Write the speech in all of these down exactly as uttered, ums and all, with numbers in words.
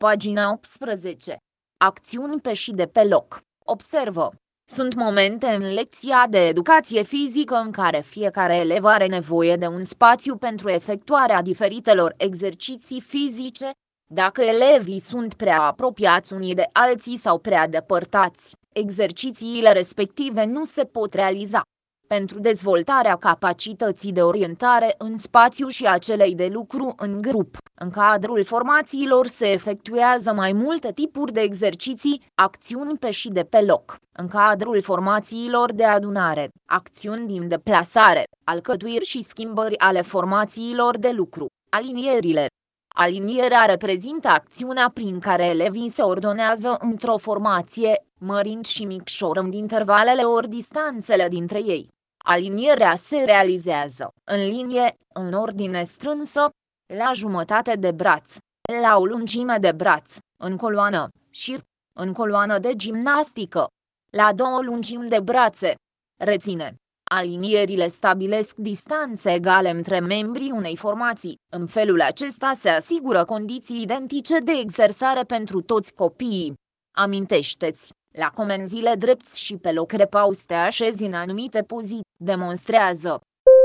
Pagina optsprezece. Acțiuni pe și de pe loc. Observă. Sunt momente în lecția de educație fizică în care fiecare elev are nevoie de un spațiu pentru efectuarea diferitelor exerciții fizice. Dacă elevii sunt prea apropiați unii de alții sau prea depărtați, exercițiile respective nu se pot realiza. Pentru dezvoltarea capacității de orientare în spațiu și a celei de lucru în grup, în cadrul formațiilor se efectuează mai multe tipuri de exerciții, acțiuni pe și de pe loc. În cadrul formațiilor de adunare, acțiuni din deplasare, alcătuiri și schimbări ale formațiilor de lucru, alinierile. Alinierea reprezintă acțiunea prin care elevii se ordonează într-o formație, mărind și micșorând intervalele ori distanțele dintre ei. Alinierea se realizează în linie, în ordine strânsă, la jumătate de braț, la o lungime de braț, în coloană, șir, în coloană de gimnastică, la două lungimi de brațe. Reține. Alinierile stabilesc distanțe egale între membrii unei formații. În felul acesta se asigură condiții identice de exersare pentru toți copiii. Amintește-ți, la comenzile drepți și pe loc repaus te așezi în anumite poziții. Demonstrează.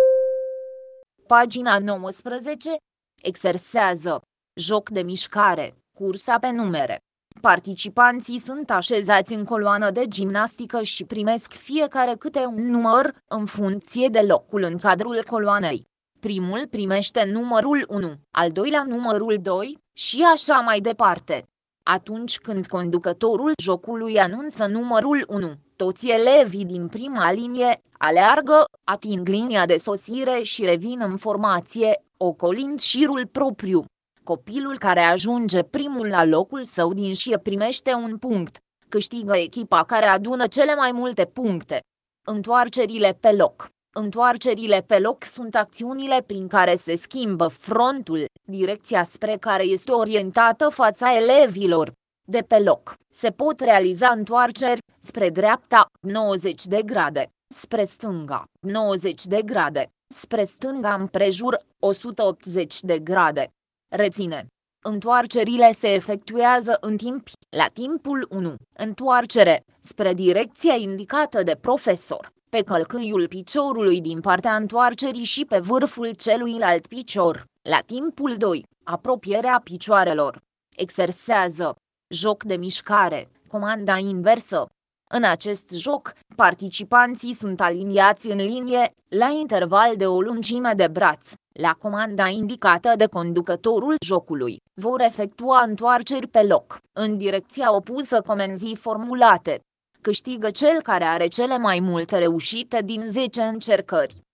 Pagina nouăsprezece. Exersează. Joc de mișcare, cursa pe numere. Participanții sunt așezați în coloană de gimnastică și primesc fiecare câte un număr, în funcție de locul în cadrul coloanei. Primul primește numărul unu, al doilea numărul doi, și așa mai departe. Atunci când conducătorul jocului anunță numărul unu, toți elevii din prima linie aleargă, ating linia de sosire și revin în formație, ocolind șirul propriu. Copilul care ajunge primul la locul său din șir primește un punct. Câștigă echipa care adună cele mai multe puncte. Întoarcerile pe loc. Întoarcerile pe loc sunt acțiunile prin care se schimbă frontul, direcția spre care este orientată fața elevilor. De pe loc, se pot realiza întoarceri spre dreapta, nouăzeci de grade, spre stânga, nouăzeci de grade, spre stânga împrejur, o sută optzeci de grade. Reține. Întoarcerile se efectuează în timp, la timpul unu. Întoarcere, spre direcția indicată de profesor, pe călcâiul piciorului din partea întoarcerii și pe vârful celuilalt picior, la timpul doi. Apropierea picioarelor. Exersează. Joc de mișcare, comanda inversă. În acest joc, participanții sunt aliniați în linie, la interval de o lungime de braț. La comanda indicată de conducătorul jocului, vor efectua întoarceri pe loc, în direcția opusă comenzii formulate. Câștigă cel care are cele mai multe reușite din zece încercări.